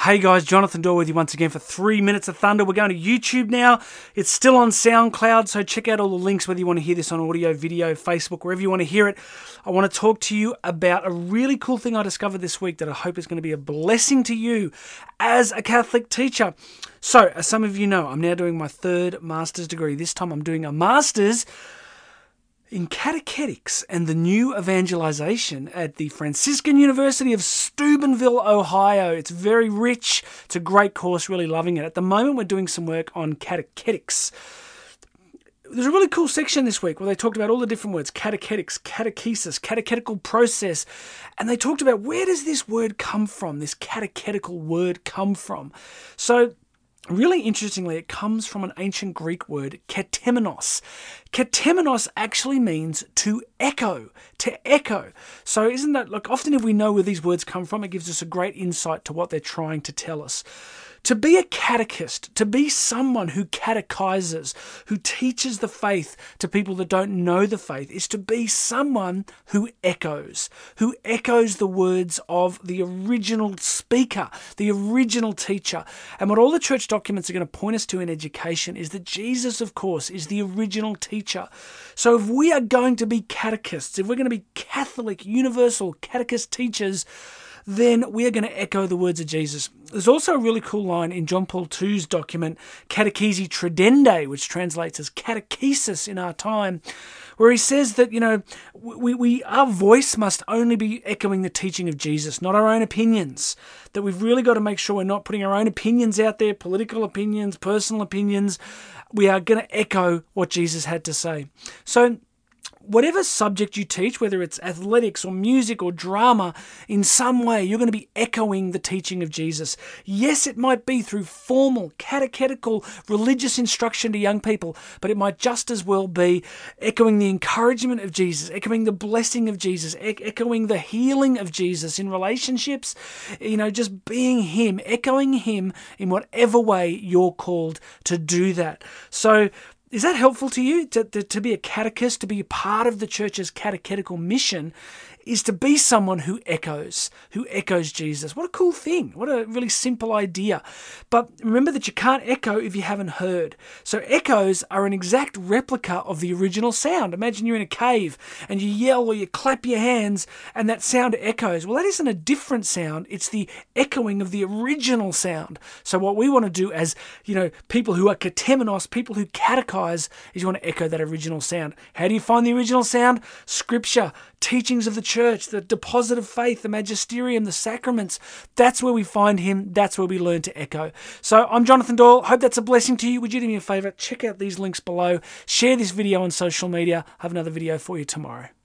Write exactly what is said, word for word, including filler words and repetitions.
Hey guys, Jonathan Doyle with you once again for three minutes of Thunder. We're going to YouTube now. It's still on SoundCloud, so check out all the links whether you want to hear this on audio, video, Facebook, wherever you want to hear it. I want to talk to you about a really cool thing I discovered this week that I hope is going to be a blessing to you as a Catholic teacher. So, as some of you know, I'm now doing my third master's degree. This time I'm doing a master's in catechetics and the new evangelization at the Franciscan University of Steubenville, Ohio. It's very rich. It's a great course, really loving it. At the moment, we're doing some work on catechetics. There's a really cool section this week where they talked about all the different words, catechetics, catechesis, catechetical process, and they talked about where does this word come from, this catechetical word come from. So, really interestingly, it comes from an ancient Greek word, katemenos. Katemenos actually means to echo, to echo. So isn't that, like, often if we know where these words come from, it gives us a great insight to what they're trying to tell us. To be a catechist, to be someone who catechizes, who teaches the faith to people that don't know the faith, is to be someone who echoes, who echoes the words of the original speaker, the original teacher. And what all the church documents are going to point us to in education is that Jesus, of course, is the original teacher. So if we are going to be catechists, if we're going to be Catholic, universal catechist teachers, then we are going to echo the words of Jesus. There's also a really cool line in John Paul the Second's document, Catechesi Tradendae, which translates as catechesis in our time, where he says that, you know, we, we our voice must only be echoing the teaching of Jesus, not our own opinions. That we've really got to make sure we're not putting our own opinions out there, political opinions, personal opinions. We are going to echo what Jesus had to say. So, whatever subject you teach, whether it's athletics or music or drama, in some way you're going to be echoing the teaching of Jesus. Yes, it might be through formal, catechetical, religious instruction to young people, but it might just as well be echoing the encouragement of Jesus, echoing the blessing of Jesus, e- echoing the healing of Jesus in relationships, you know, just being Him, echoing Him in whatever way you're called to do that. So, is that helpful to you, to, to, to be a catechist, to be a part of the church's catechetical mission, is to be someone who echoes, who echoes Jesus. What a cool thing. What a really simple idea. But remember that you can't echo if you haven't heard. So echoes are an exact replica of the original sound. Imagine you're in a cave and you yell or you clap your hands and that sound echoes. Well, that isn't a different sound. It's the echoing of the original sound. So what we want to do as, you know, people who are katemenos, people who catechize, is you want to echo that original sound. How do you find the original sound? Scripture, teachings of the church, the deposit of faith, the magisterium, the sacraments. That's where we find Him. That's where we learn to echo. So I'm Jonathan Doyle. Hope that's a blessing to you. Would you do me a favor? Check out these links below. Share this video on social media. I have another video for you tomorrow.